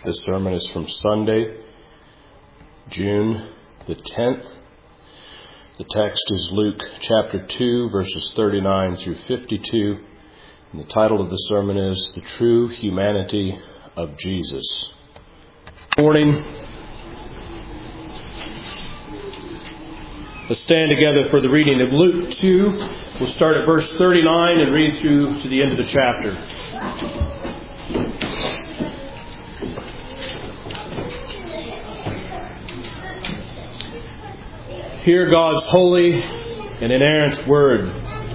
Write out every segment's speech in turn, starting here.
This sermon is from Sunday, June the 10th. The text is Luke chapter 2, verses 39 through 52. And the title of the sermon is The True Humanity of Jesus. Good morning. Let's stand together for the reading of Luke 2. We'll start at verse 39 and read through to the end of the chapter. Hear God's holy and inerrant word.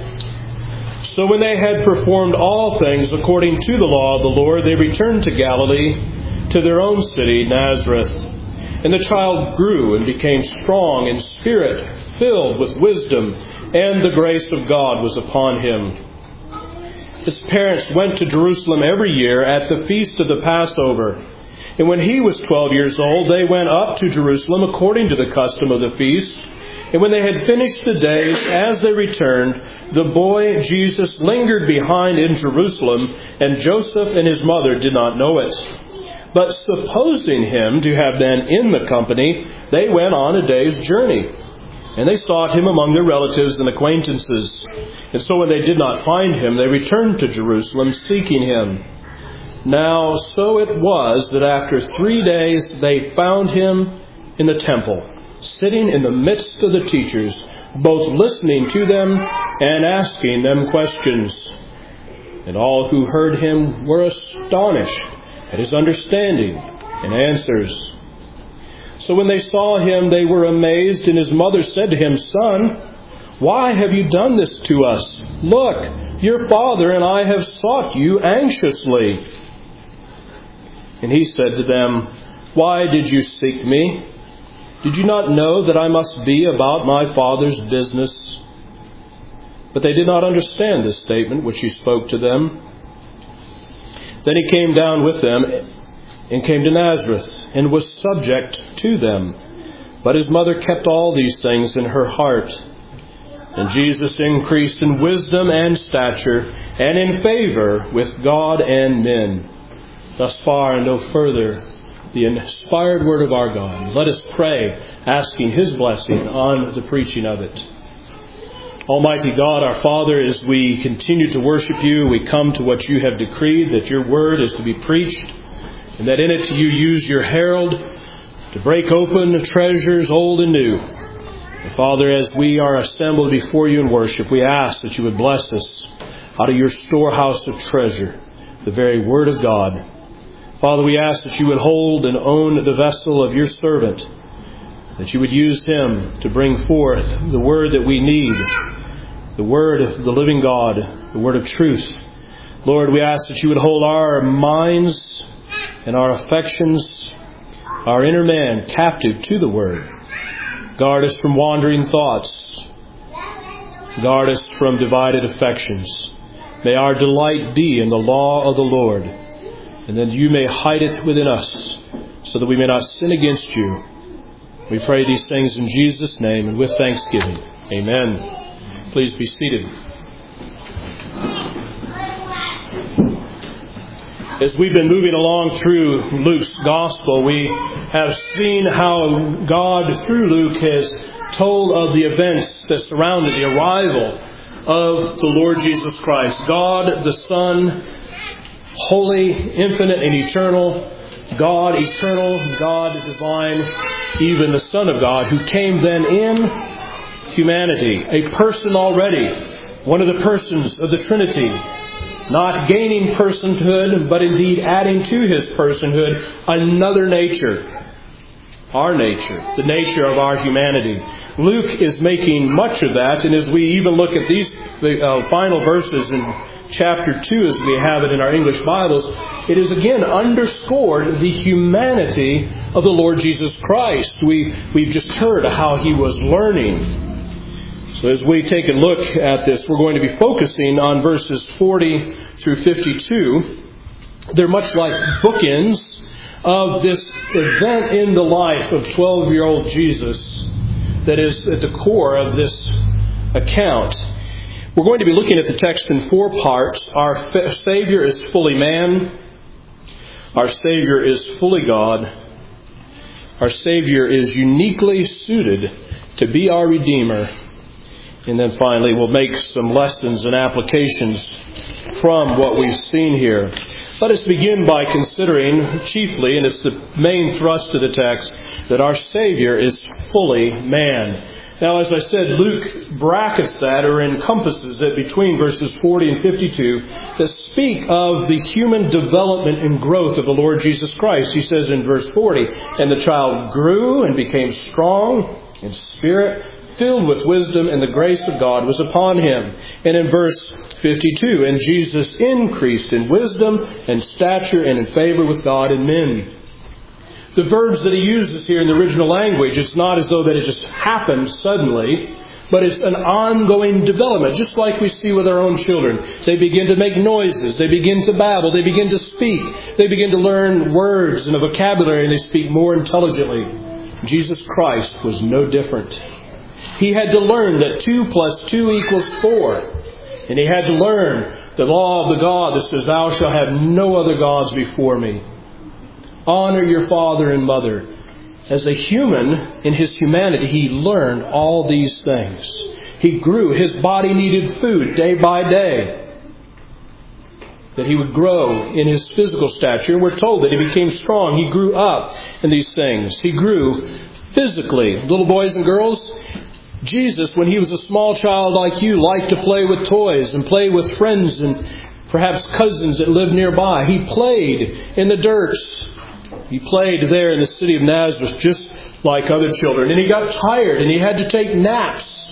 So when they had performed all things according to the law of the Lord, they returned to Galilee, to their own city, Nazareth. And the child grew and became strong in spirit, filled with wisdom, and the grace of God was upon him. His parents went to Jerusalem every year at the feast of the Passover. And when he was 12 years old, they went up to Jerusalem according to the custom of the feast. And when they had finished the days, as they returned, the boy Jesus lingered behind in Jerusalem, and Joseph and his mother did not know it. But supposing him to have been in the company, they went on a day's journey. And they sought him among their relatives and acquaintances. And so when they did not find him, they returned to Jerusalem, seeking him. Now so it was that after 3 days they found him in the temple, sitting in the midst of the teachers, both listening to them and asking them questions. And all who heard him were astonished at his understanding and answers. So when they saw him, they were amazed, and his mother said to him, "Son, why have you done this to us? Look, your father and I have sought you anxiously." And he said to them, "Why did you seek me? Did you not know that I must be about my Father's business?" But they did not understand this statement which he spoke to them. Then he came down with them and came to Nazareth and was subject to them. But his mother kept all these things in her heart. And Jesus increased in wisdom and stature and in favor with God and men. Thus far and no further, the inspired word of our God. Let us pray, asking His blessing on the preaching of it. Almighty God, our Father, as we continue to worship You, we come to what You have decreed, that Your word is to be preached, and that in it You use Your herald to break open treasures old and new. And Father, as we are assembled before You in worship, we ask that You would bless us out of Your storehouse of treasure, the very word of God. Father, we ask that You would hold and own the vessel of Your servant, that You would use him to bring forth the word that we need, the word of the living God, the word of truth. Lord, we ask that You would hold our minds and our affections, our inner man, captive to the word. Guard us from wandering thoughts. Guard us from divided affections. May our delight be in the law of the Lord, and that You may hide it within us, so that we may not sin against You. We pray these things in Jesus' name and with thanksgiving. Amen. Please be seated. As we've been moving along through Luke's Gospel, we have seen how God, through Luke, has told of the events that surrounded the arrival of the Lord Jesus Christ. God the Son, holy, infinite, and eternal, God eternal, God divine, even the Son of God, who came then in humanity, a person already, one of the persons of the Trinity, not gaining personhood, but indeed adding to His personhood another nature, our nature, the nature of our humanity. Luke is making much of that, and as we even look at these final verses in chapter 2, as we have it in our English Bibles, it is again underscored the humanity of the Lord Jesus Christ. We've just heard how He was learning. So as we take a look at this, we're going to be focusing on verses 40 through 52. They're much like bookends of this event in the life of 12-year-old Jesus that is at the core of this account. We're going to be looking at the text in 4 parts. Our Savior is fully man. Our Savior is fully God. Our Savior is uniquely suited to be our Redeemer. And then finally, we'll make some lessons and applications from what we've seen here. Let us begin by considering chiefly, and it's the main thrust of the text, that our Savior is fully man. Now, as I said, Luke brackets that or encompasses it between verses 40 and 52 that speak of the human development and growth of the Lord Jesus Christ. He says in verse 40, "And the child grew and became strong in spirit, filled with wisdom, and the grace of God was upon him." And in verse 52, "And Jesus increased in wisdom and stature and in favor with God and men." The verbs that he uses here in the original language, it's not as though that it just happened suddenly, but it's an ongoing development, just like we see with our own children. They begin to make noises, they begin to babble, they begin to speak, they begin to learn words and a vocabulary, and they speak more intelligently. Jesus Christ was no different. He had to learn that 2 + 2 = 4. And he had to learn the law of the God that says, "Thou shalt have no other gods before me." Honor your father and mother. As a human, in his humanity, he learned all these things. He grew. His body needed food day by day, that he would grow in his physical stature. And we're told that he became strong. He grew up in these things. He grew physically. Little boys and girls, Jesus, when he was a small child like you, liked to play with toys and play with friends and perhaps cousins that lived nearby. He played in the dirt. He played there in the city of Nazareth just like other children. And he got tired and he had to take naps.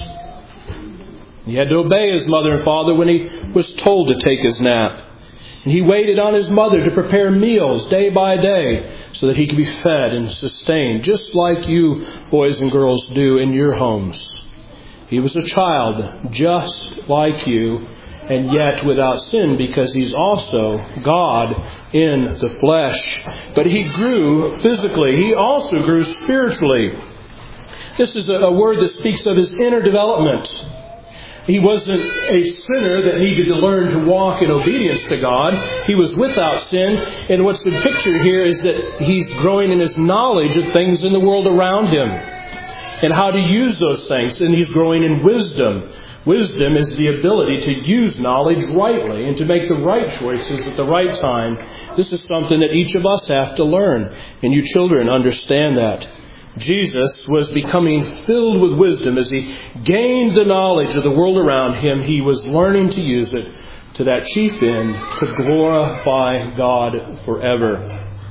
He had to obey his mother and father when he was told to take his nap. And he waited on his mother to prepare meals day by day so that he could be fed and sustained, just like you boys and girls do in your homes. He was a child just like you, and yet without sin, because he's also God in the flesh. But he grew physically. He also grew spiritually. This is a word that speaks of his inner development. He wasn't a sinner that needed to learn to walk in obedience to God. He was without sin. And what's the picture here is that he's growing in his knowledge of things in the world around him and how to use those things. And he's growing in wisdom. Wisdom is the ability to use knowledge rightly and to make the right choices at the right time. This is something that each of us have to learn. And you children understand that. Jesus was becoming filled with wisdom as he gained the knowledge of the world around him. He was learning to use it to that chief end, to glorify God forever.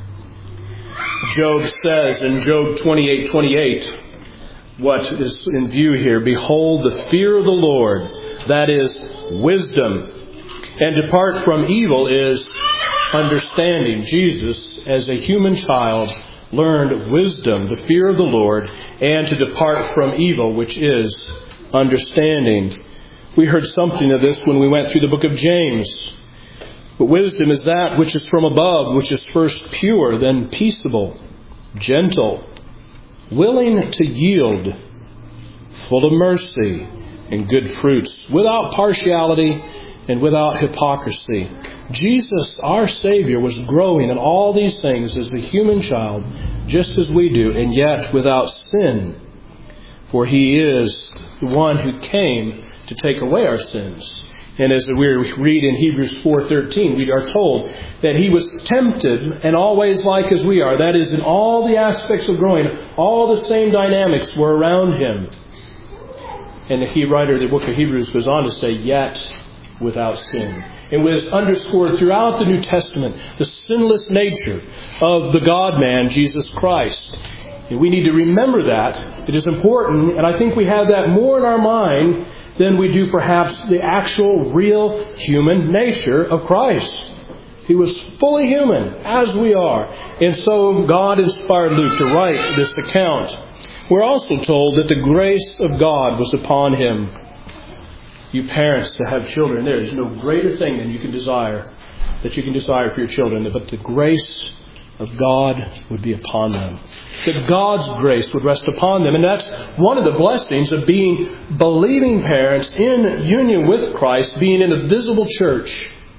Job says in Job 28:28, what is in view here, "Behold, the fear of the Lord, that is wisdom, and depart from evil is understanding." Jesus, as a human child, learned wisdom, the fear of the Lord, and to depart from evil, which is understanding. We heard something of this when we went through the book of James. But wisdom is that which is from above, which is first pure, then peaceable, gentle, willing to yield, full of mercy and good fruits, without partiality and without hypocrisy. Jesus, our Savior, was growing in all these things as the human child, just as we do, and yet without sin. For he is the one who came to take away our sins. And as we read in Hebrews 4:13, we are told that he was tempted and always like as we are. That is, in all the aspects of growing, all the same dynamics were around him. And the writer of the book of Hebrews goes on to say, yet without sin. It was underscored throughout the New Testament, the sinless nature of the God-man, Jesus Christ. And we need to remember that. It is important, and I think we have that more in our mind than we do perhaps the actual, real human nature of Christ. He was fully human, as we are. And so God inspired Luke to write this account. We're also told that the grace of God was upon him. You parents that have children, there is no greater thing than you can desire for your children, but the grace of God would be upon them. That God's grace would rest upon them. And that's one of the blessings of being believing parents in union with Christ, being in a visible church.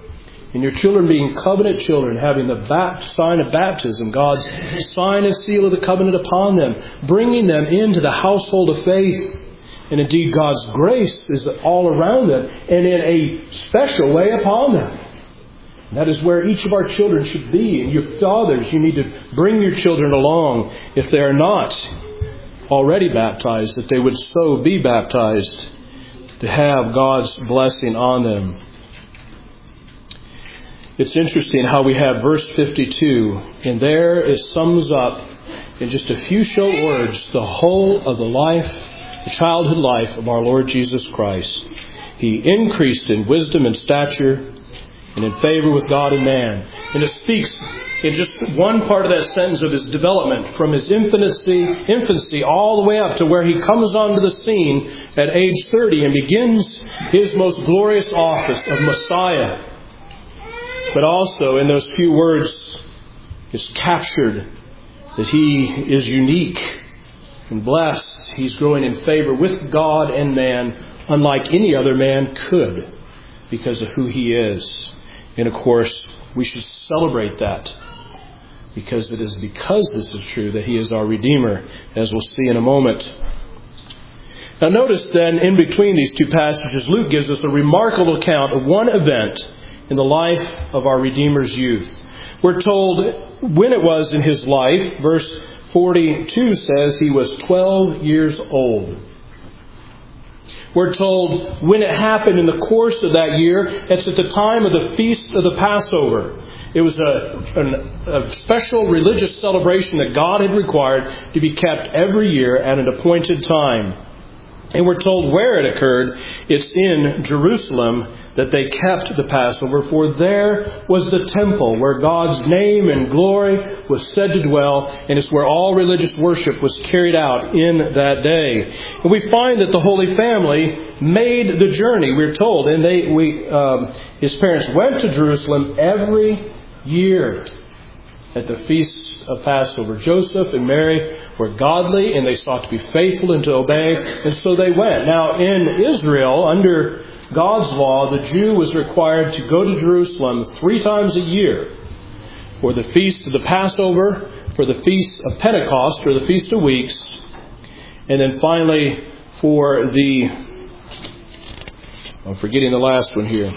And your children being covenant children, having the sign of baptism, God's sign and seal of the covenant upon them, bringing them into the household of faith. And indeed, God's grace is all around them and in a special way upon them. And that is where each of our children should be. And your fathers, you need to bring your children along, if they are not already baptized, that they would so be baptized to have God's blessing on them. It's interesting how we have verse 52, and there it sums up in just a few short words the whole of the life, the childhood life of our Lord Jesus Christ. He increased in wisdom and stature and in favor with God and man. And it speaks in just one part of that sentence of his development, from his infancy all the way up to where he comes onto the scene at age 30 and begins his most glorious office of Messiah. But also in those few words is captured that he is unique and blessed. He's growing in favor with God and man, unlike any other man could, because of who he is. And of course, we should celebrate that, because it is because this is true that he is our Redeemer, as we'll see in a moment. Now notice then, in between these two passages, Luke gives us a remarkable account of one event in the life of our Redeemer's youth. We're told when it was in his life. Verse 42 says he was 12 years old. We're told when it happened in the course of that year. It's at the time of the feast of the Passover. It was a special religious celebration that God had required to be kept every year at an appointed time. And we're told where it occurred. It's in Jerusalem that they kept the Passover, for there was the temple where God's name and glory was said to dwell, and it's where all religious worship was carried out in that day. And we find that the Holy Family made the journey, we're told, and his parents went to Jerusalem every year at the feast of Passover. Joseph and Mary were godly, and they sought to be faithful and to obey, and so they went. Now, in Israel, under God's law, the Jew was required to go to Jerusalem 3 times a year for the feast of the Passover, for the feast of Pentecost, or the Feast of Weeks, and then finally for I'm forgetting the last one here,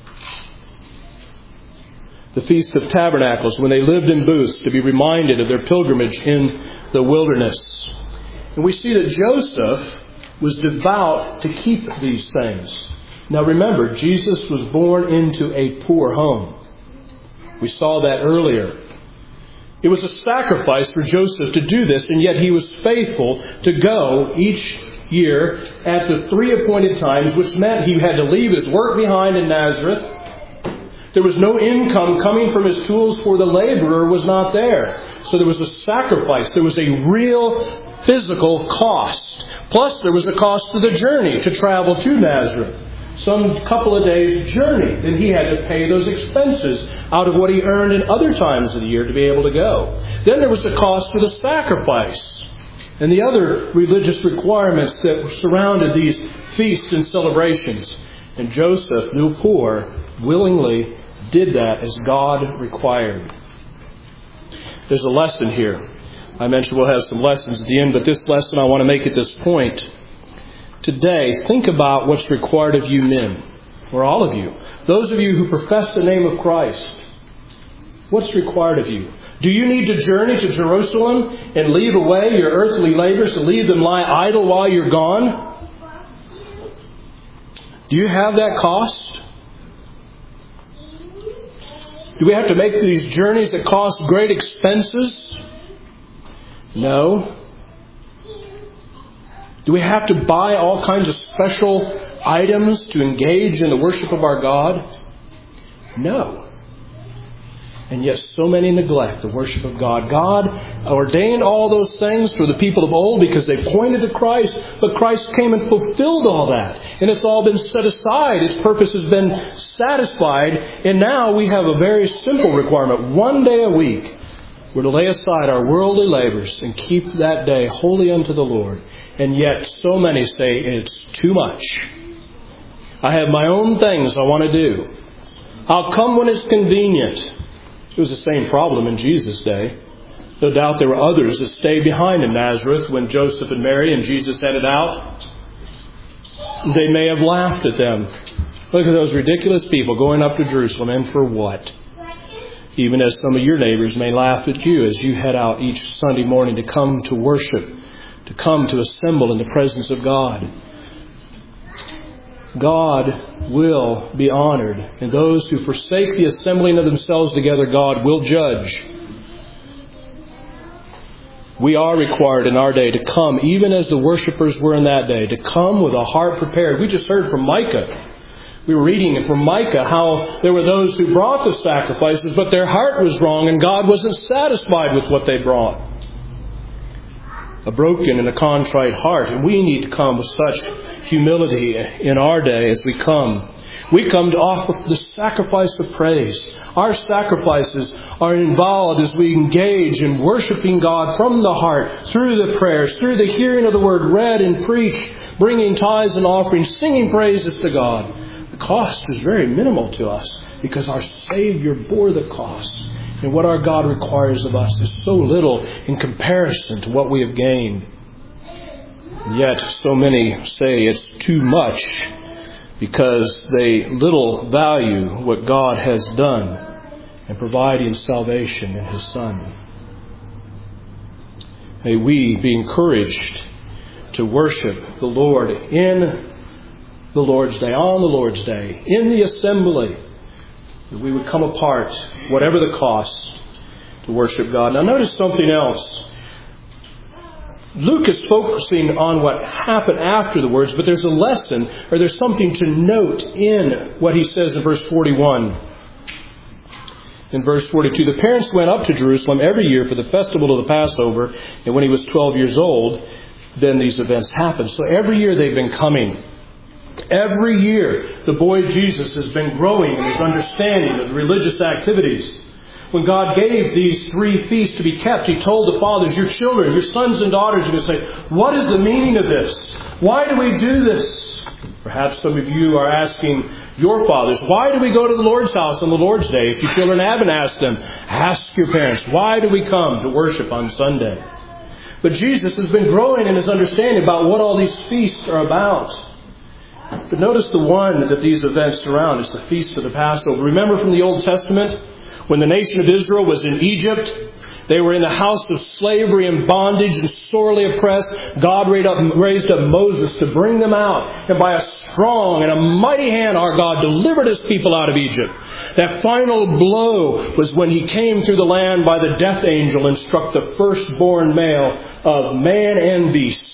the Feast of Tabernacles, when they lived in booths, to be reminded of their pilgrimage in the wilderness. And we see that Joseph was devout to keep these things. Now remember, Jesus was born into a poor home. We saw that earlier. It was a sacrifice for Joseph to do this, and yet he was faithful to go each year at the 3 appointed times, which meant he had to leave his work behind in Nazareth. There was no income coming from his tools, for the laborer was not there. So there was a sacrifice. There was a real physical cost. Plus there was a cost to the journey to travel to Nazareth. Some couple of days' journey. Then he had to pay those expenses out of what he earned in other times of the year to be able to go. Then there was the cost for the sacrifice and the other religious requirements that surrounded these feasts and celebrations. And Joseph, though poor, willingly did that as God required. There's a lesson here. I mentioned we'll have some lessons at the end, but this lesson I want to make at this point. Today, think about what's required of you men, or all of you. Those of you who profess the name of Christ. What's required of you? Do you need to journey to Jerusalem and leave away your earthly labors and leave them lie idle while you're gone? Do you have that cost? Do we have to make these journeys that cost great expenses? No. Do we have to buy all kinds of special items to engage in the worship of our God? No. And yet so many neglect the worship of God. God ordained all those things for the people of old because they pointed to Christ. But Christ came and fulfilled all that. And it's all been set aside. Its purpose has been satisfied. And now we have a very simple requirement. 1 day a week, we're to lay aside our worldly labors and keep that day holy unto the Lord. And yet so many say it's too much. I have my own things I want to do. I'll come when it's convenient. It was the same problem in Jesus' day. No doubt there were others that stayed behind in Nazareth when Joseph and Mary and Jesus headed out. They may have laughed at them. Look at those ridiculous people going up to Jerusalem, and for what? Even as some of your neighbors may laugh at you as you head out each Sunday morning to come to worship, to come to assemble in the presence of God. God will be honored, and those who forsake the assembling of themselves together, God will judge. We are required in our day to come, even as the worshipers were in that day, to come with a heart prepared. We just heard from Micah. We were reading from Micah how there were those who brought the sacrifices, but their heart was wrong and God wasn't satisfied with what they brought. A broken and a contrite heart. And we need to come with such humility in our day as we come. We come to offer the sacrifice of praise. Our sacrifices are involved as we engage in worshiping God from the heart, through the prayers, through the hearing of the Word read and preached, bringing tithes and offerings, singing praises to God. The cost is very minimal to us because our Savior bore the cost. And what our God requires of us is so little in comparison to what we have gained. And yet so many say it's too much because they little value what God has done in providing salvation in His Son. May we be encouraged to worship the Lord in the Lord's Day, on the Lord's Day, in the assembly, that we would come apart, whatever the cost, to worship God. Now notice something else. Luke is focusing on what happened after the words, but there's a lesson, or there's something to note in what he says in verse 41. In verse 42, the parents went up to Jerusalem every year for the festival of the Passover, and when he was 12 years old, then these events happened. So every year they've been coming. Every year, the boy Jesus has been growing in his understanding of religious activities. When God gave these 3 feasts to be kept, He told the fathers, your children, your sons and daughters are going to say, what is the meaning of this? Why do we do this? Perhaps some of you are asking your fathers, why do we go to the Lord's house on the Lord's Day? If your children haven't asked them, ask your parents, why do we come to worship on Sunday? But Jesus has been growing in His understanding about what all these feasts are about. But notice the one that these events surround is the Feast of the Passover. Remember from the Old Testament, when the nation of Israel was in Egypt, they were in the house of slavery and bondage and sorely oppressed. God raised up Moses to bring them out. And by a strong and a mighty hand, our God delivered His people out of Egypt. That final blow was when He came through the land by the death angel and struck the firstborn male of man and beast.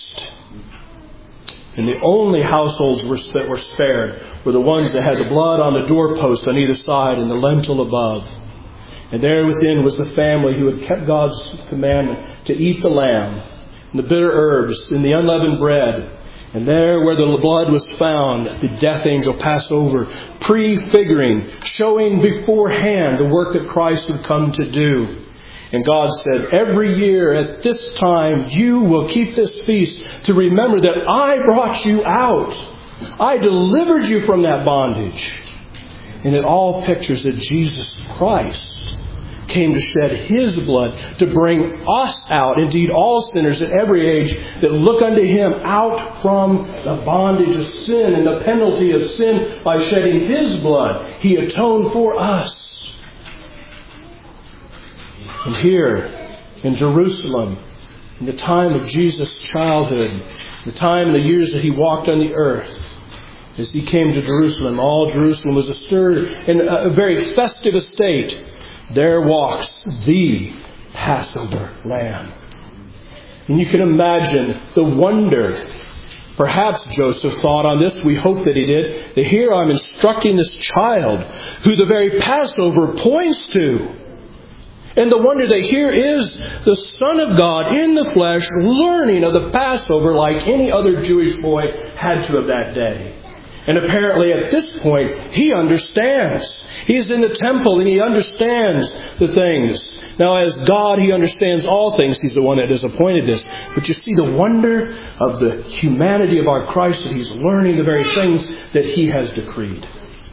And the only households that were spared were the ones that had the blood on the doorpost on either side and the lintel above. And there within was the family who had kept God's commandment to eat the lamb, and the bitter herbs, and the unleavened bread. And there where the blood was found, the death angel passed over, prefiguring, showing beforehand the work that Christ would come to do. And God said, every year at this time you will keep this feast to remember that I brought you out. I delivered you from that bondage. And it all pictures that Jesus Christ came to shed His blood to bring us out, indeed all sinners at every age that look unto Him, out from the bondage of sin and the penalty of sin. By shedding His blood, He atoned for us. And here in Jerusalem, in the time of Jesus' childhood, the time and the years that He walked on the earth, as He came to Jerusalem, all Jerusalem was astir in a very festive estate. There walks the Passover Lamb. And you can imagine the wonder. Perhaps Joseph thought on this, we hope that he did, that here I'm instructing this child who the very Passover points to. And the wonder that here is the Son of God in the flesh learning of the Passover like any other Jewish boy had to of that day. And apparently at this point, he understands. He's in the temple and he understands the things. Now as God, He understands all things. He's the one that has appointed this. But you see the wonder of the humanity of our Christ, that He's learning the very things that He has decreed.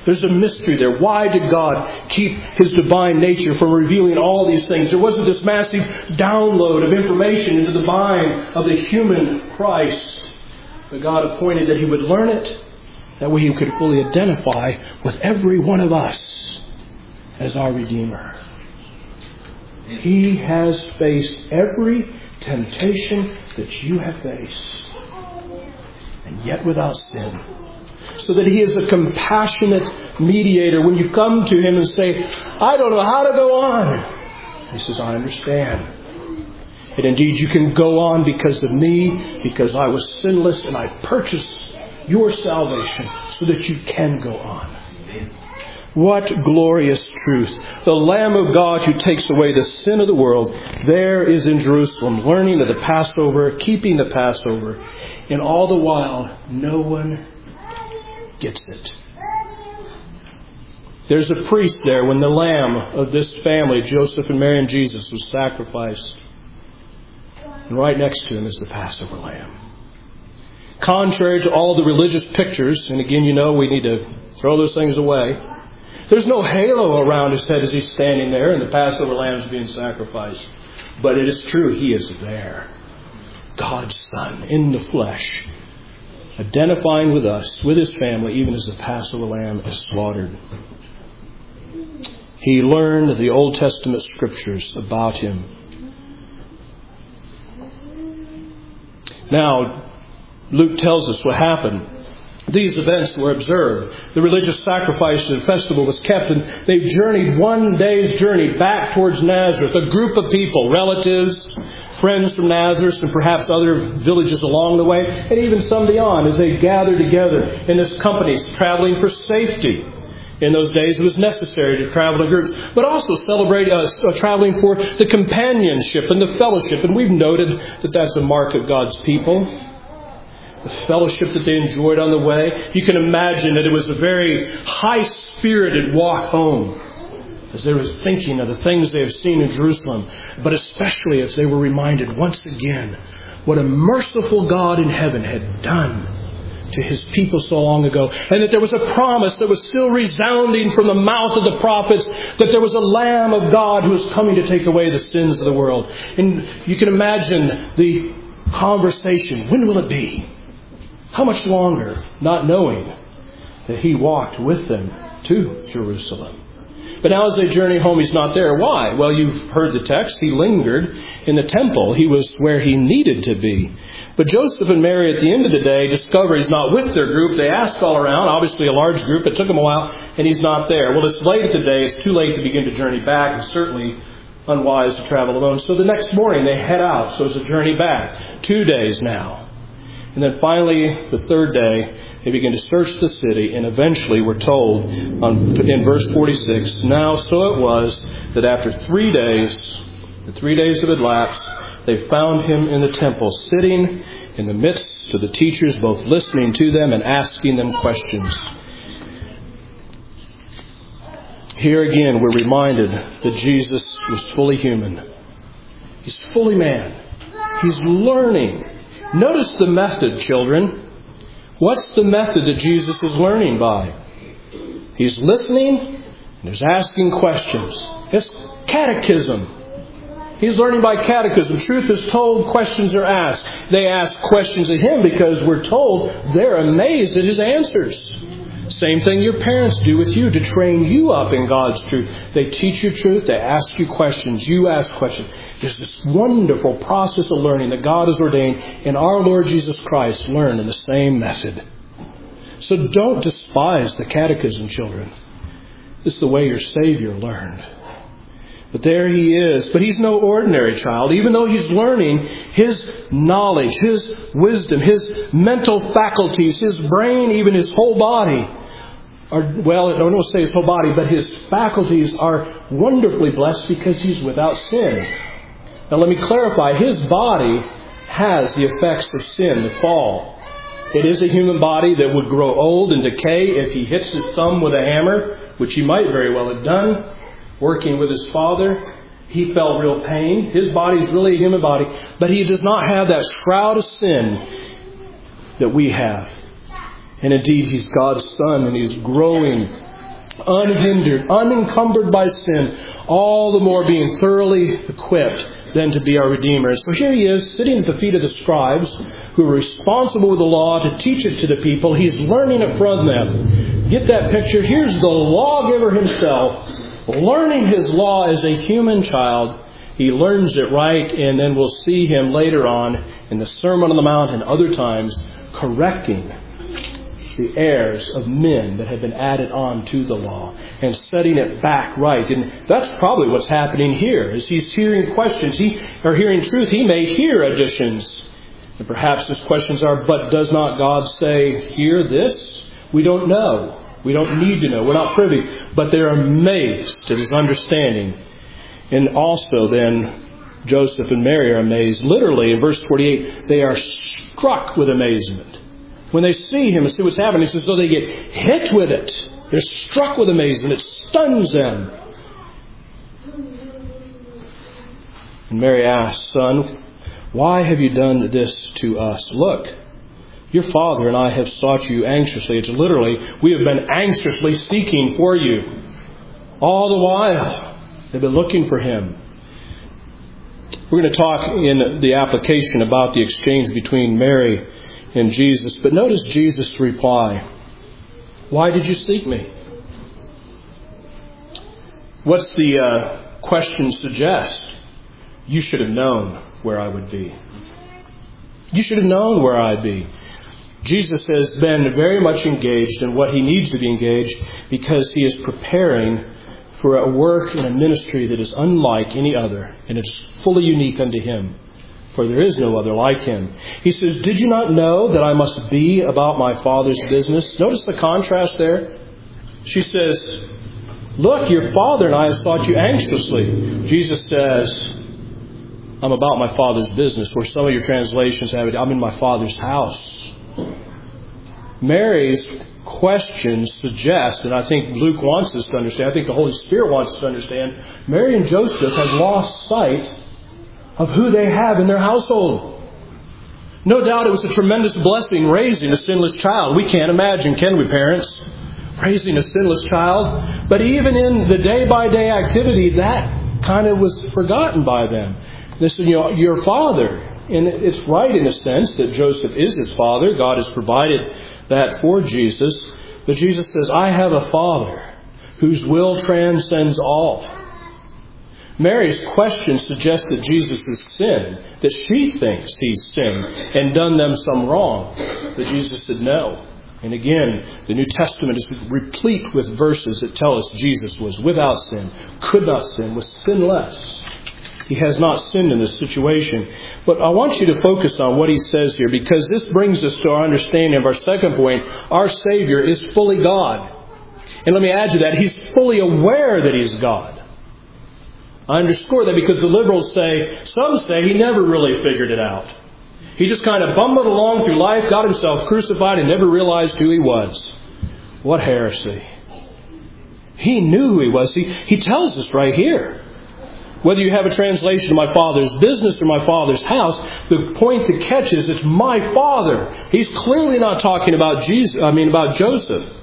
There's a mystery there. Why did God keep His divine nature from revealing all these things? There wasn't this massive download of information into the mind of the human Christ. But God appointed that He would learn it. That way He could fully identify with every one of us as our Redeemer. He has faced every temptation that you have faced. And yet without sin. So that He is a compassionate mediator. When you come to Him and say, I don't know how to go on. He says, I understand. And indeed you can go on because of me, because I was sinless and I purchased your salvation so that you can go on. What glorious truth. The Lamb of God who takes away the sin of the world, there is in Jerusalem, learning of the Passover, keeping the Passover. And all the while, no one gets it. There's a priest there when the lamb of this family, Joseph and Mary and Jesus, was sacrificed. And right next to him is the Passover lamb. Contrary to all the religious pictures, and again, you know, we need to throw those things away. There's no halo around His head as He's standing there and the Passover lamb is being sacrificed. But it is true, He is there. God's Son in the flesh. Identifying with us, with His family, even as the Passover lamb is slaughtered. He learned the Old Testament scriptures about Him. Now, Luke tells us what happened. These events were observed. The religious sacrifice and festival was kept, and they journeyed one day's journey back towards Nazareth. A group of people, relatives, friends from Nazareth, and perhaps other villages along the way, and even some beyond, as they gathered together in this company, traveling for safety. In those days, it was necessary to travel in groups, but also traveling for the companionship and the fellowship. And we've noted that that's a mark of God's people. The fellowship that they enjoyed on the way. You can imagine that it was a very high-spirited walk home as they were thinking of the things they have seen in Jerusalem, but especially as they were reminded once again what a merciful God in heaven had done to His people so long ago, and that there was a promise that was still resounding from the mouth of the prophets, that there was a Lamb of God who was coming to take away the sins of the world. And you can imagine the conversation. When will it be? How much longer? Not knowing that He walked with them to Jerusalem. But now as they journey home, He's not there. Why? Well, you've heard the text. He lingered in the temple. He was where He needed to be. But Joseph and Mary, at the end of the day, discover He's not with their group. They ask all around, obviously a large group. It took them a while, and He's not there. Well, it's late in the day. It's too late to begin to journey back, and certainly unwise to travel alone. So the next morning, they head out. So it's a journey back. 2 days now. And then finally, the third day, they begin to search the city, and eventually we're told in verse 46, now so it was that after 3 days, the 3 days have elapsed, they found Him in the temple, sitting in the midst of the teachers, both listening to them and asking them questions. Here again, we're reminded that Jesus was fully human. He's fully man. He's learning. Notice the method, children. What's the method that Jesus is learning by? He's listening and He's asking questions. It's catechism. He's learning by catechism. Truth is told, questions are asked. They ask questions of Him because we're told they're amazed at His answers. Same thing your parents do with you to train you up in God's truth. They teach you truth. They ask you questions. You ask questions. There's this wonderful process of learning that God has ordained, and our Lord Jesus Christ learned in the same method. So don't despise the catechism, children. This is the way your Savior learned. But there He is. But He's no ordinary child. Even though He's learning, His knowledge, His wisdom, His mental faculties, His brain, even His whole body are, well, I don't want to say His whole body, but His faculties are wonderfully blessed because He's without sin. Now let me clarify. His body has the effects of sin, the fall. It is a human body that would grow old and decay if He hits His thumb with a hammer, which He might very well have done. Working with His Father, He felt real pain. His body is really a human body, but He does not have that shroud of sin that we have. And indeed, He's God's Son, and He's growing unhindered, unencumbered by sin, all the more being thoroughly equipped then to be our Redeemer. So here he is, sitting at the feet of the scribes, who are responsible with the law to teach it to the people. He's learning it from them. Get that picture? Here's the lawgiver himself, learning his law as a human child. He learns it right, and then we'll see him later on in the Sermon on the Mount and other times correcting the errors of men that have been added on to the law and setting it back right. And that's probably what's happening here. As he's hearing questions, or hearing truth, he may hear additions. And perhaps his questions are, but does not God say, hear this? We don't know. We don't need to know. We're not privy. But they're amazed at his understanding. And also then, Joseph and Mary are amazed. Literally, in verse 48, they are struck with amazement. When they see him and see what's happening, it's as though they get hit with it. They're struck with amazement. It stuns them. And Mary asks, Son, why have you done this to us? Look, your father and I have sought you anxiously. It's literally, we have been anxiously seeking for you. All the while, they've been looking for him. We're going to talk in the application about the exchange between Mary and Jesus. But notice Jesus' reply. Why did you seek me? What's the question suggest? You should have known where I would be. You should have known where I'd be. Jesus has been very much engaged in what he needs to be engaged because he is preparing for a work and a ministry that is unlike any other, and it's fully unique unto him. For there is no other like him. He says, did you not know that I must be about my Father's business? Notice the contrast there. She says, look, your Father and I have sought you anxiously. Jesus says, I'm about my Father's business. Or some of your translations have it, I'm in my Father's house. Mary's questions suggest, and I think Luke wants us to understand, I think the Holy Spirit wants us to understand, Mary and Joseph have lost sight of who they have in their household. No doubt it was a tremendous blessing raising a sinless child. We can't imagine, can we, parents? Raising a sinless child. But even in the day-by-day activity, that kind of was forgotten by them. This is, your father. And it's right in a sense that Joseph is his father. God has provided that for Jesus. But Jesus says, I have a Father whose will transcends all. Mary's question suggests that Jesus has sinned, that she thinks he's sinned and done them some wrong. But Jesus said no. And again, the New Testament is replete with verses that tell us Jesus was without sin, could not sin, was sinless. He has not sinned in this situation. But I want you to focus on what he says here, because this brings us to our understanding of our second point. Our Savior is fully God. And let me add to that, he's fully aware that he's God. I underscore that because the liberals say, some say he never really figured it out. He just kind of bumbled along through life, got himself crucified, and never realized who he was. What heresy. He knew who he was. He tells us right here. Whether you have a translation of my Father's business or my Father's house, the point to catch is it's my Father. He's clearly not talking about about Joseph.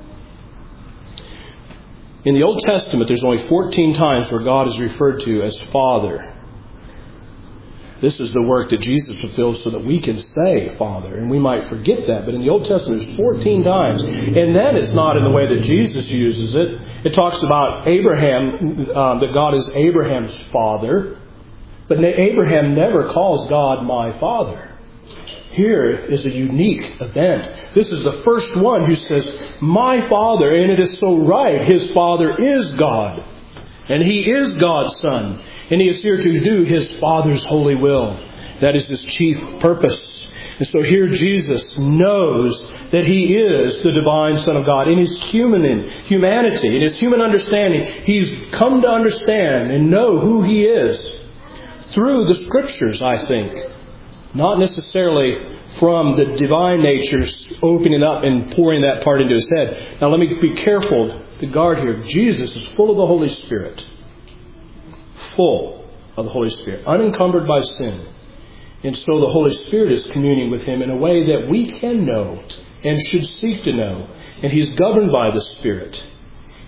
In the Old Testament, there's only 14 times where God is referred to as Father. This is the work that Jesus fulfills so that we can say Father, and we might forget that. But in the Old Testament, there's 14 times. And then it's not in the way that Jesus uses it. It talks about Abraham, that God is Abraham's father. But Abraham never calls God my Father. Here is a unique event. This is the first one who says, my Father, and it is so right. His Father is God. And he is God's Son. And he is here to do his Father's holy will. That is his chief purpose. And so here Jesus knows that he is the divine Son of God. In his humanity, in his human understanding, he's come to understand and know who he is through the Scriptures, I think. Not necessarily from the divine natures opening up and pouring that part into his head. Now let me be careful to guard here. Jesus is full of the Holy Spirit. Full of the Holy Spirit. Unencumbered by sin. And so the Holy Spirit is communing with him in a way that we can know and should seek to know. And he's governed by the Spirit.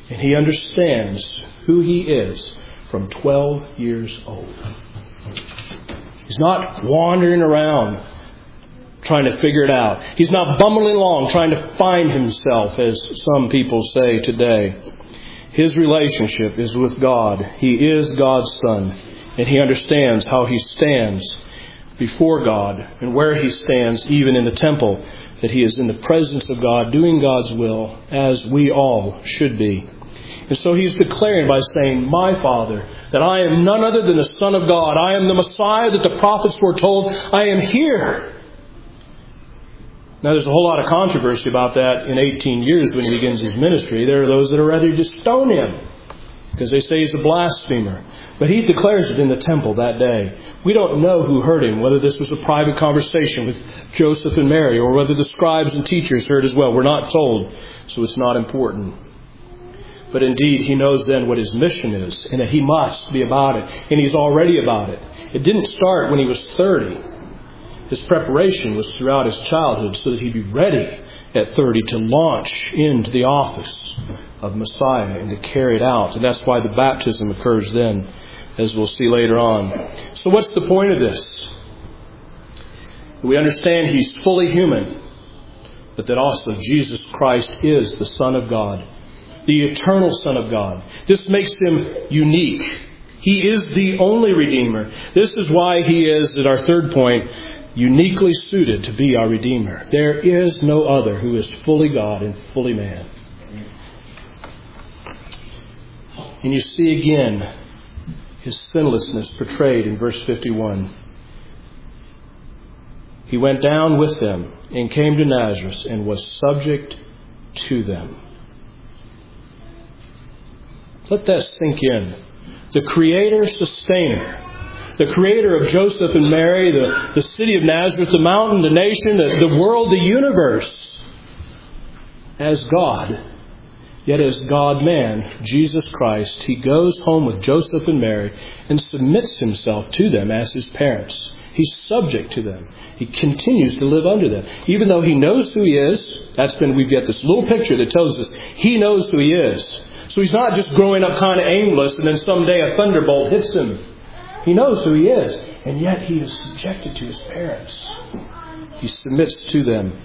And he understands who he is from 12 years old. He's not wandering around trying to figure it out. He's not bumbling along trying to find himself, as some people say today. His relationship is with God. He is God's Son, and he understands how he stands before God and where he stands even in the temple, that he is in the presence of God doing God's will, as we all should be. And so he's declaring by saying, "My Father, that I am none other than the Son of God. I am the Messiah that the prophets foretold. I am here." Now there's a whole lot of controversy about that in 18 years when he begins his ministry. There are those that are ready to stone him because they say he's a blasphemer. But he declares it in the temple that day. We don't know who heard him, whether this was a private conversation with Joseph and Mary, or whether the scribes and teachers heard as well. We're not told, so it's not important. But indeed, he knows then what his mission is, and that he must be about it. And he's already about it. It didn't start when he was 30. His preparation was throughout his childhood so that he'd be ready at 30 to launch into the office of Messiah and to carry it out. And that's why the baptism occurs then, as we'll see later on. So what's the point of this? We understand he's fully human, but that also Jesus Christ is the Son of God, the eternal Son of God. This makes him unique. He is the only Redeemer. This is why he is, at our third point, uniquely suited to be our Redeemer. There is no other who is fully God and fully man. And you see again his sinlessness portrayed in verse 51. He went down with them and came to Nazareth and was subject to them. Let that sink in. The Creator, Sustainer, the Creator of Joseph and Mary, the city of Nazareth, the mountain, the nation, the world, the universe, as God, yet as God-man, Jesus Christ, he goes home with Joseph and Mary and submits himself to them as his parents. He's subject to them. He continues to live under them. Even though he knows who he is, we've got this little picture that tells us he knows who he is. So he's not just growing up kind of aimless and then someday a thunderbolt hits him. He knows who he is, and yet he is subjected to his parents. He submits to them.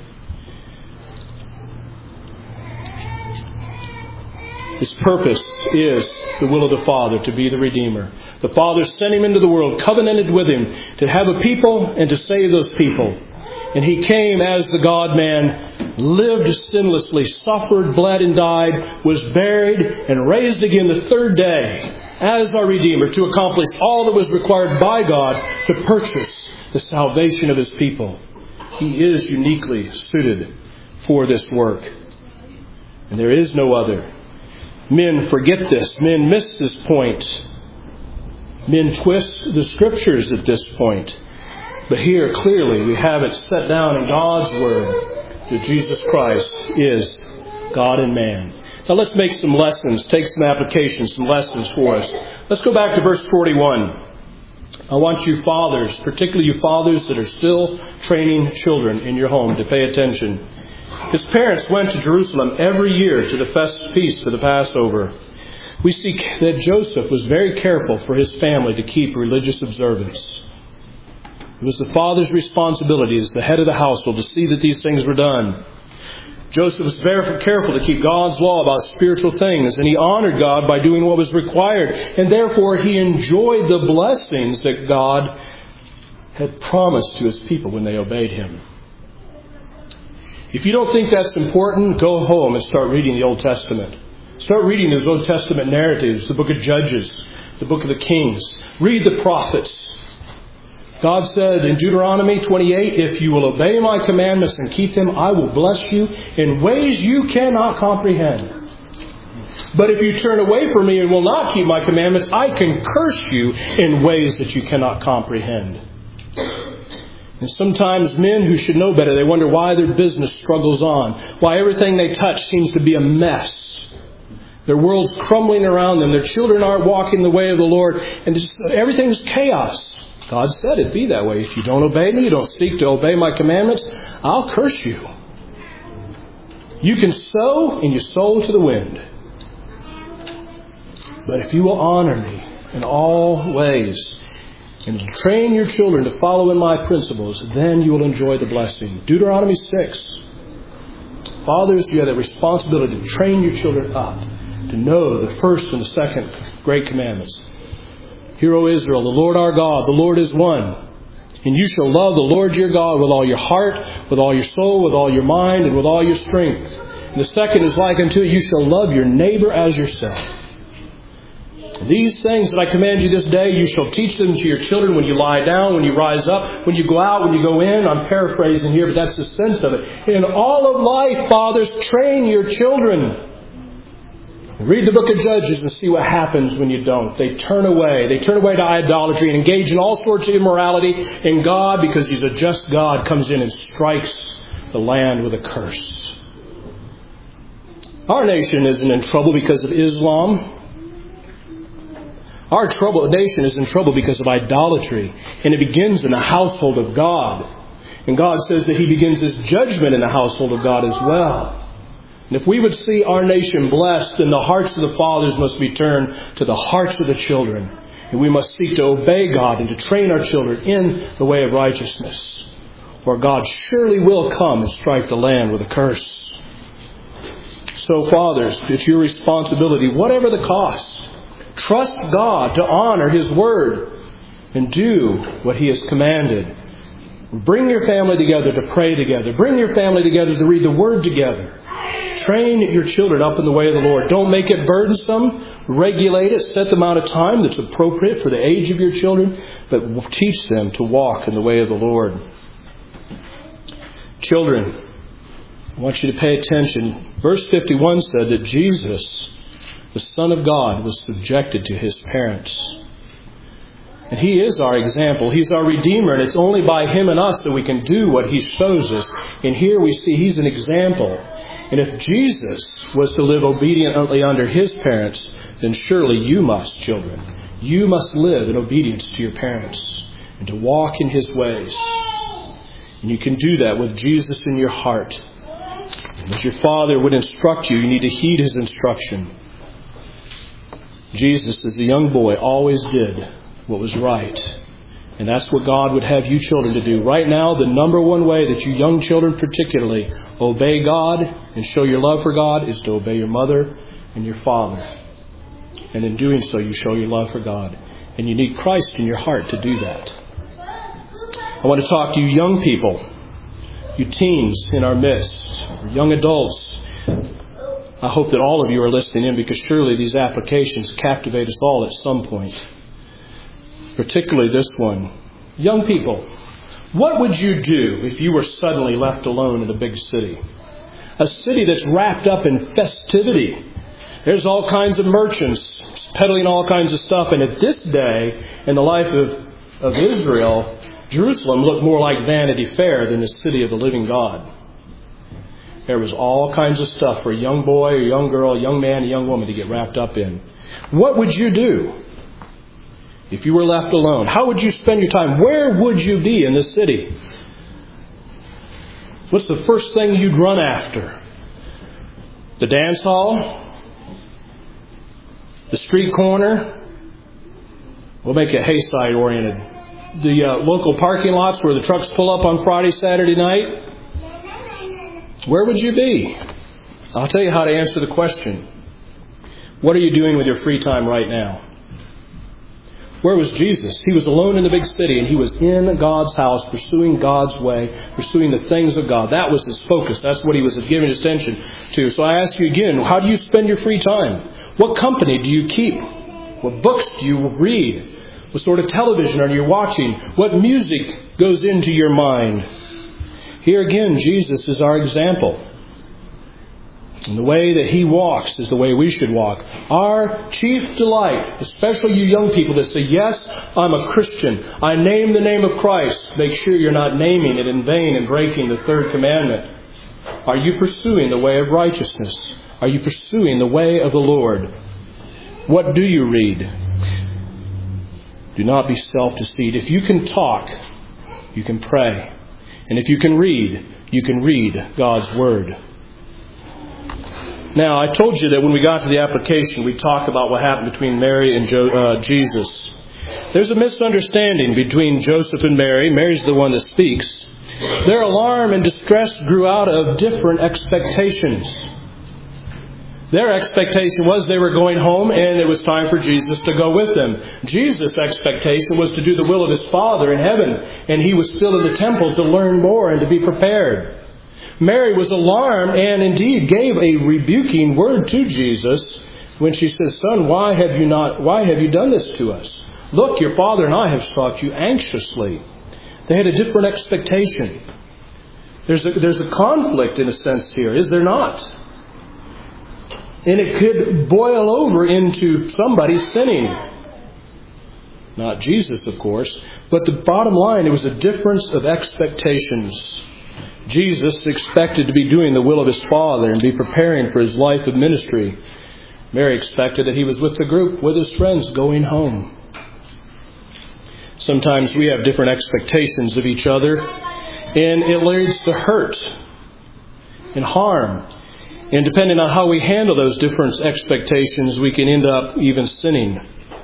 His purpose is the will of the Father, to be the Redeemer. The Father sent him into the world, covenanted with him, to have a people and to save those people. And he came as the God-man, lived sinlessly, suffered, bled, and died, was buried, and raised again the third day as our Redeemer, to accomplish all that was required by God to purchase the salvation of his people. He is uniquely suited for this work. And there is no other. Men forget this. Men miss this point. Men twist the Scriptures at this point. But here, clearly, we have it set down in God's Word that Jesus Christ is God and man. Now let's make some lessons, take some applications, some lessons for us. Let's go back to verse 41. I want you fathers, particularly you fathers that are still training children in your home, to pay attention. His parents went to Jerusalem every year to the feast of the Passover. We see that Joseph was very careful for his family to keep religious observance. It was the father's responsibility as the head of the household to see that these things were done. Joseph was very careful to keep God's law about spiritual things, and he honored God by doing what was required. And therefore he enjoyed the blessings that God had promised to his people when they obeyed him. If you don't think that's important, go home and start reading the Old Testament. Start reading those Old Testament narratives, the book of Judges, the book of the Kings. Read the prophets. God said in Deuteronomy 28, if you will obey my commandments and keep them, I will bless you in ways you cannot comprehend. But if you turn away from me and will not keep my commandments, I can curse you in ways that you cannot comprehend. And sometimes men who should know better, they wonder why their business struggles on, why everything they touch seems to be a mess. Their world's crumbling around them. Their children aren't walking the way of the Lord. And everything's chaos. God said it'd be that way. If you don't obey me, you don't seek to obey my commandments, I'll curse you. You can sow and you sow to the wind. But if you will honor me in all ways and train your children to follow in my principles, then you will enjoy the blessing. Deuteronomy 6. Fathers, you have the responsibility to train your children up to know the first and the second great commandments. Hear, O Israel, the Lord our God, the Lord is one. And you shall love the Lord your God with all your heart, with all your soul, with all your mind, and with all your strength. And the second is like unto it, you shall love your neighbor as yourself. These things that I command you this day, you shall teach them to your children when you lie down, when you rise up, when you go out, when you go in. I'm paraphrasing here, but that's the sense of it. In all of life, fathers, train your children. Read the book of Judges and see what happens when you don't. They turn away. They turn away to idolatry and engage in all sorts of immorality. And God, because He's a just God, comes in and strikes the land with a curse. Our nation isn't in trouble because of Islam. Our nation is in trouble because of idolatry. And it begins in the household of God. And God says that He begins His judgment in the household of God as well. And if we would see our nation blessed, then the hearts of the fathers must be turned to the hearts of the children. And we must seek to obey God and to train our children in the way of righteousness. Or God surely will come and strike the land with a curse. So fathers, it's your responsibility, whatever the cost. Trust God to honor His word and do what He has commanded. Bring your family together to pray together. Bring your family together to read the word together. Train your children up in the way of the Lord. Don't make it burdensome. Regulate it. Set the amount of time that's appropriate for the age of your children. But teach them to walk in the way of the Lord. Children, I want you to pay attention. Verse 51 said that Jesus, the Son of God, was subjected to His parents. And He is our example. He's our Redeemer. And it's only by Him and us that we can do what He shows us. And here we see He's an example. And if Jesus was to live obediently under His parents, then surely you must, children. You must live in obedience to your parents and to walk in His ways. And you can do that with Jesus in your heart. And as your Father would instruct you, you need to heed His instruction. Jesus, as a young boy, always did what was right. And that's what God would have you children to do. Right now, the number one way that you young children particularly obey God and show your love for God is to obey your mother and your father. And in doing so, you show your love for God. And you need Christ in your heart to do that. I want to talk to you young people, you teens in our midst, young adults. I hope that all of you are listening in, because surely these applications captivate us all at some point. Particularly this one. Young people, what would you do if you were suddenly left alone in a big city? A city that's wrapped up in festivity. There's all kinds of merchants peddling all kinds of stuff. And at this day, in the life of Israel, Jerusalem looked more like Vanity Fair than the city of the living God. There was all kinds of stuff for a young boy, a young girl, a young man, a young woman to get wrapped up in. What would you do if you were left alone? How would you spend your time? Where would you be in this city? What's the first thing you'd run after? The dance hall? The street corner? We'll make it Hayside oriented. The local parking lots where the trucks pull up on Friday, Saturday night? Where would you be? I'll tell you how to answer the question. What are you doing with your free time right now? Where was Jesus? He was alone in the big city, and He was in God's house, pursuing God's way, pursuing the things of God. That was His focus. That's what He was giving His attention to. So I ask you again, how do you spend your free time? What company do you keep? What books do you read? What sort of television are you watching? What music goes into your mind? Here again, Jesus is our example. And the way that He walks is the way we should walk. Our chief delight, especially you young people that say, yes, I'm a Christian. I name the name of Christ. Make sure you're not naming it in vain and breaking the third commandment. Are you pursuing the way of righteousness? Are you pursuing the way of the Lord? What do you read? Do not be self-deceived. If you can talk, you can pray. And if you can read God's Word. Now, I told you that when we got to the application, we'd talk about what happened between Mary and Jesus. There's a misunderstanding between Joseph and Mary. Mary's the one that speaks. Their alarm and distress grew out of different expectations. Their expectation was they were going home and it was time for Jesus to go with them. Jesus' expectation was to do the will of His Father in heaven, and He was still in the temple to learn more and to be prepared. Mary was alarmed and indeed gave a rebuking word to Jesus when she says, "Son, why have you done this to us? Look, your father and I have sought you anxiously." They had a different expectation. There's a conflict in a sense here, is there not? And it could boil over into somebody sinning. Not Jesus, of course, but the bottom line, it was a difference of expectations. Jesus expected to be doing the will of His Father and be preparing for His life of ministry. Mary expected that He was with the group, with His friends, going home. Sometimes we have different expectations of each other, and it leads to hurt and harm. And depending on how we handle those different expectations, we can end up even sinning.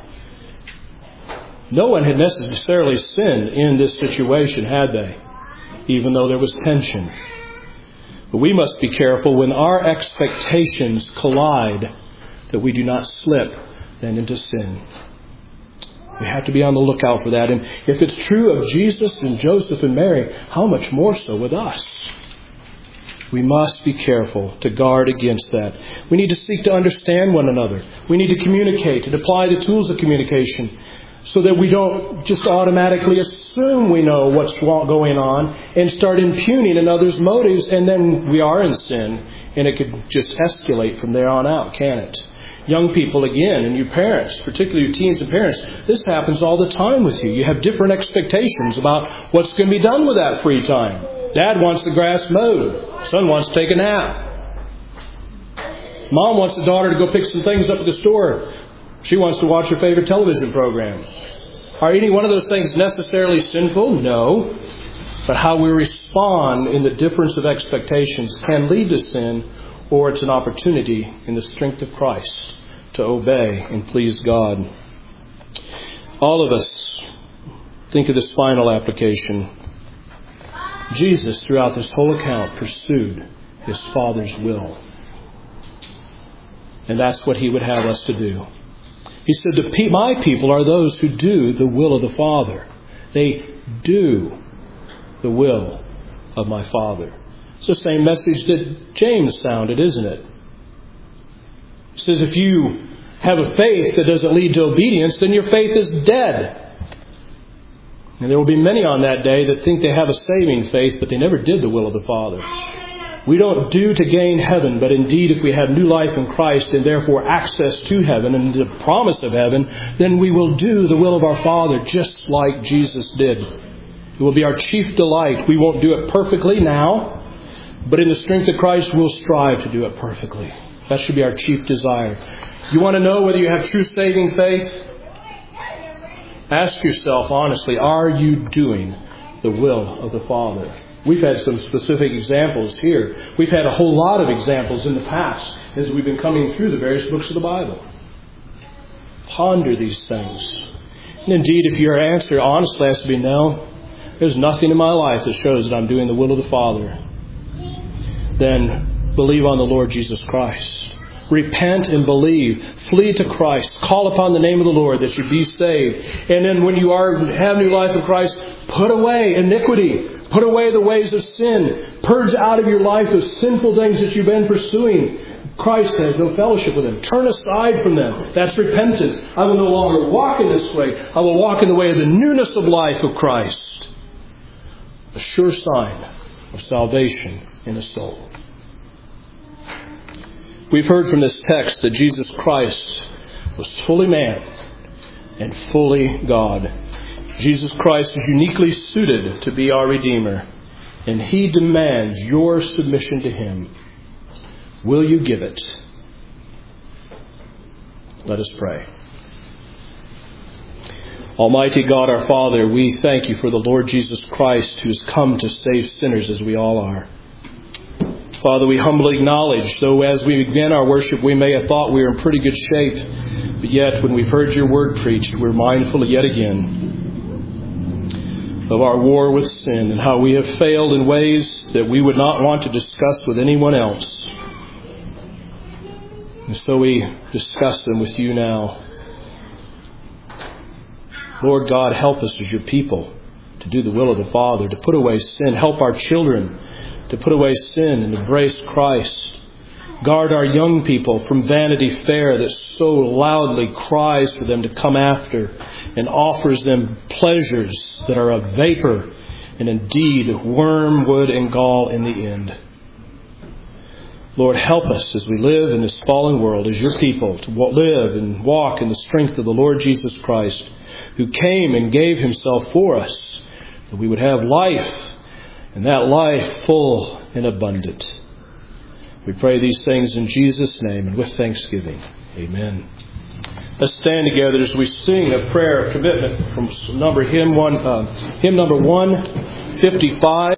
No one had necessarily sinned in this situation, had they? Even though there was tension. But we must be careful when our expectations collide that we do not slip then into sin. We have to be on the lookout for that. And if it's true of Jesus and Joseph and Mary, how much more so with us? We must be careful to guard against that. We need to seek to understand one another. We need to communicate, to apply the tools of communication so that we don't just automatically assume we know what's going on and start impugning another's motives, and then we are in sin, and it could just escalate from there on out, can it? Young people, again, and you parents, particularly you teens and parents, this happens all the time with you. You have different expectations about what's going to be done with that free time. Dad wants the grass mowed. Son wants to take a nap. Mom wants the daughter to go pick some things up at the store. She wants to watch her favorite television program. Are any one of those things necessarily sinful? No. But how we respond in the difference of expectations can lead to sin, or it's an opportunity in the strength of Christ to obey and please God. All of us think of this final application. Jesus, throughout this whole account, pursued His Father's will. And that's what He would have us to do. He said, my people are those who do the will of the Father. They do the will of my Father. It's the same message that James sounded, isn't it? He says, if you have a faith that doesn't lead to obedience, then your faith is dead. And there will be many on that day that think they have a saving faith, but they never did the will of the Father. We don't do to gain heaven, but indeed if we have new life in Christ and therefore access to heaven and the promise of heaven, then we will do the will of our Father just like Jesus did. It will be our chief delight. We won't do it perfectly now, but in the strength of Christ we'll strive to do it perfectly. That should be our chief desire. You want to know whether you have true saving faith? Ask yourself honestly, are you doing the will of the Father? We've had some specific examples here. We've had a whole lot of examples in the past as we've been coming through the various books of the Bible. Ponder these things. And indeed, if your answer honestly has to be no, there's nothing in my life that shows that I'm doing the will of the Father, then believe on the Lord Jesus Christ. Repent and believe. Flee to Christ. Call upon the name of the Lord that you be saved. And then when you have new life in Christ, put away iniquity. Put away the ways of sin. Purge out of your life the sinful things that you've been pursuing. Christ has no fellowship with them. Turn aside from them. That's repentance. I will no longer walk in this way. I will walk in the way of the newness of life of Christ. A sure sign of salvation in a soul. We've heard from this text that Jesus Christ was fully man and fully God. Jesus Christ is uniquely suited to be our Redeemer, and He demands your submission to Him. Will you give it? Let us pray. Almighty God, our Father, we thank You for the Lord Jesus Christ, who has come to save sinners as we all are. Father, we humbly acknowledge, though as we begin our worship we may have thought we were in pretty good shape, but yet when we've heard your word preached, we're mindful yet again of our war with sin and how we have failed in ways that we would not want to discuss with anyone else. And so we discuss them with you now. Lord God, help us as your people to do the will of the Father, to put away sin. Help our children to put away sin and embrace Christ. Guard our young people from vanity fair that so loudly cries for them to come after and offers them pleasures that are of vapor and indeed wormwood and gall in the end. Lord, help us as we live in this fallen world as your people to live and walk in the strength of the Lord Jesus Christ, who came and gave himself for us, that we would have life, and that life full and abundant. We pray these things in Jesus' name and with thanksgiving. Amen. Let's stand together as we sing a prayer of commitment from hymn number 155.